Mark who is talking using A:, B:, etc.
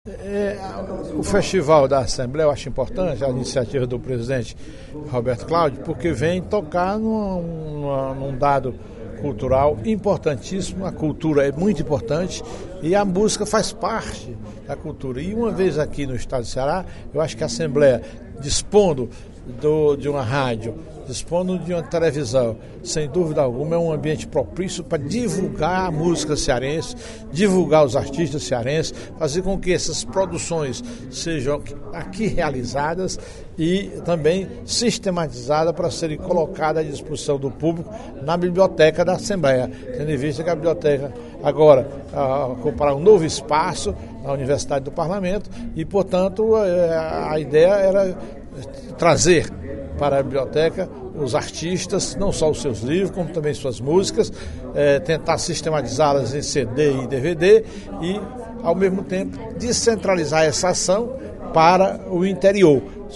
A: O Festival da Assembleia eu acho importante, a iniciativa do presidente Roberto Cláudio, porque vem tocar num dado cultural importantíssimo. A cultura é muito importante e a música faz parte da cultura. E uma vez aqui no estado do Ceará, eu acho que a Assembleia, dispondo de uma rádio, dispondo de uma televisão, sem dúvida alguma é um ambiente propício para divulgar a música cearense, divulgar os artistas cearenses, fazer com que essas produções sejam aqui realizadas e também sistematizadas para serem colocadas à disposição do público na biblioteca da Assembleia, tendo em vista que a biblioteca agora comprar um novo espaço na Universidade do Parlamento e, portanto, a ideia era trazer para a biblioteca os artistas, não só os seus livros, como também suas músicas, tentar sistematizá-las em CD e DVD e, ao mesmo tempo, descentralizar essa ação para o interior.